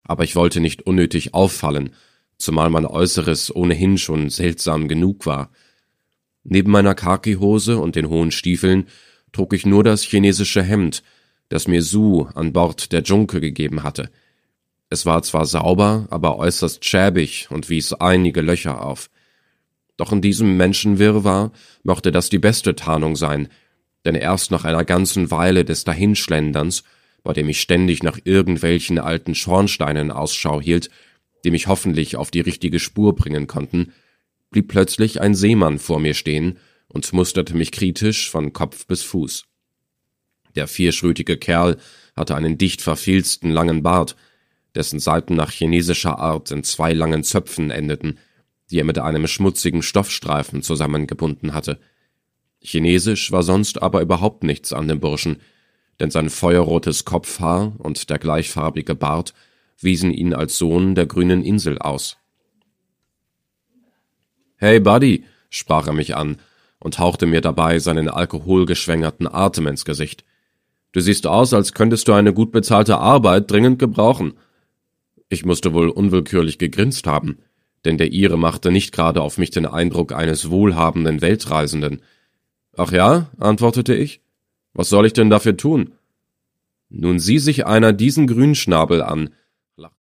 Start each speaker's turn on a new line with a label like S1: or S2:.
S1: aber ich wollte nicht unnötig auffallen, zumal mein Äußeres ohnehin schon seltsam genug war. Neben meiner Khakihose und den hohen Stiefeln trug ich nur das chinesische Hemd, das mir Su an Bord der Junke gegeben hatte. Es war zwar sauber, aber äußerst schäbig und wies einige Löcher auf. Doch in diesem Menschenwirrwarr mochte das die beste Tarnung sein, denn erst nach einer ganzen Weile des Dahinschlenderns, bei dem ich ständig nach irgendwelchen alten Schornsteinen Ausschau hielt, die mich hoffentlich auf die richtige Spur bringen konnten, blieb plötzlich ein Seemann vor mir stehen und musterte mich kritisch von Kopf bis Fuß. Der vierschrötige Kerl hatte einen dicht verfilzten langen Bart, dessen Seiten nach chinesischer Art in 2 langen Zöpfen endeten, die er mit einem schmutzigen Stoffstreifen zusammengebunden hatte. Chinesisch war sonst aber überhaupt nichts an dem Burschen, denn sein feuerrotes Kopfhaar und der gleichfarbige Bart wiesen ihn als Sohn der grünen Insel aus. »Hey, Buddy«, sprach er mich an und hauchte mir dabei seinen alkoholgeschwängerten Atem ins Gesicht. »Du siehst aus, als könntest du eine gut bezahlte Arbeit dringend gebrauchen.« Ich musste wohl unwillkürlich gegrinst haben, denn der Ire machte nicht gerade auf mich den Eindruck eines wohlhabenden Weltreisenden. »Ach ja«, antwortete ich, »was soll ich denn dafür tun?« »Nun sieh sich einer diesen Grünschnabel an«,